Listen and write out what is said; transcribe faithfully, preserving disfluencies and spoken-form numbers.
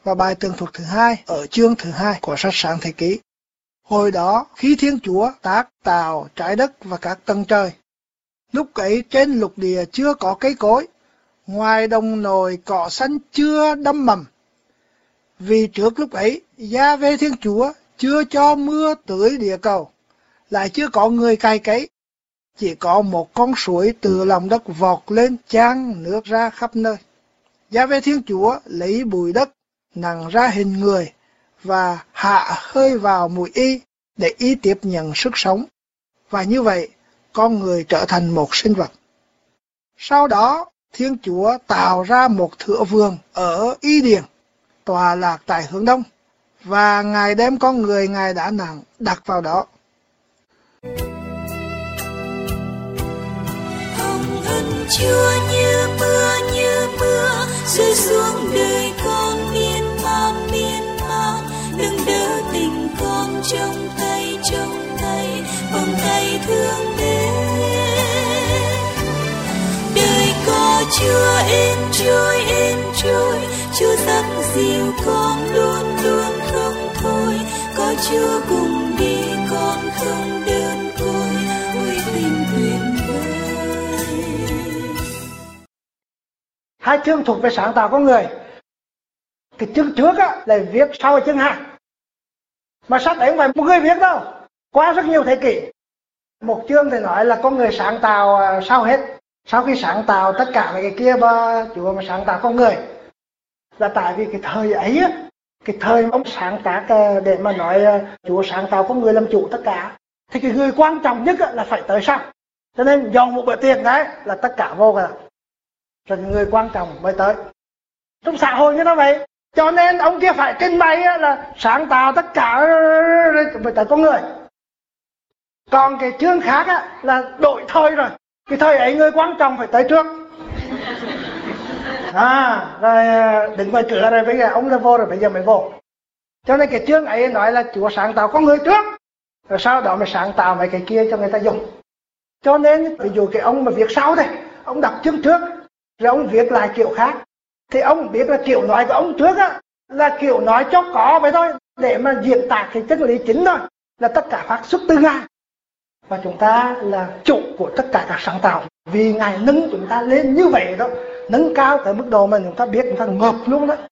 và bài tường thuật thứ hai ở chương thứ hai của sách Sáng Thế Ký. Hồi đó, khi Thiên Chúa tác tạo trái đất và các tầng trời, lúc ấy trên lục địa chưa có cây cối, ngoài đồng nồi cỏ xanh chưa đâm mầm. Vì trước lúc ấy, Giê-hô-va Thiên Chúa chưa cho mưa tưới địa cầu, lại chưa có người cày cấy, chỉ có một con suối từ lòng đất vọt lên chan nước ra khắp nơi. Giê-hô-va Thiên Chúa lấy bụi đất nặng ra hình người và hạ hơi vào mũi y để y tiếp nhận sức sống, và như vậy con người trở thành một sinh vật. Sau đó Thiên Chúa tạo ra một thửa vườn ở Y Điền, tọa lạc tại hướng đông, và Ngài đem con người Ngài đã nặng đặt vào đó. Hồng ân Chúa như mưa như mưa rơi xuống đời con miên man miên man, đừng đỡ tình con trong tay trong tay vòng tay thương mến. Đời có Chúa êm trôi êm trôi, Chúa dắt dìu con luôn luôn không thôi, có Chúa cùng đi con không đơn côi, ôi tình tuyệt vời. Hai chương thuộc về sáng tạo con người. Cái chương trước á, là viết sau chương hai. Mà sách ấy không phải một người viết đâu, qua rất nhiều thế kỷ. Một chương thì nói là con người sáng tạo sau hết. Sau khi sáng tạo tất cả mấy cái kia mà Chúa mà sáng tạo con người, là tại vì cái thời ấy á, cái thời ông sáng tác để mà nói Chúa sáng tạo con người làm chủ tất cả, thì cái người quan trọng nhất là phải tới sau. Cho nên dọn một bữa tiệc đấy là tất cả vô cả, rồi người quan trọng mới tới. Trong xã hội như thế vậy, cho nên ông kia phải trình bày là sáng tạo tất cả mới tới con người. Còn cái chương khác á, là đổi thời rồi, cái thời ấy người quan trọng phải tới trước. À, rồi đứng ngoài cửa rồi bây giờ ông đã vô rồi bây giờ mới vô. Cho nên cái chương ấy nói là Chúa sáng tạo con người trước, rồi sau đó mới sáng tạo mấy cái kia cho người ta dùng. Cho nên ví dụ cái ông mà viết sau đây, ông đọc chương trước, rồi ông viết lại kiểu khác, thì ông biết là kiểu nói của ông trước á, là kiểu nói cho có vậy thôi, để mà diễn tả cái chân lý chính thôi, là tất cả phát xuất từ Ngài. Và chúng ta là chủ của tất cả các sáng tạo, vì Ngài nâng chúng ta lên như vậy đó, nâng cao tới mức độ mà chúng ta biết chúng ta ngợp luôn đó.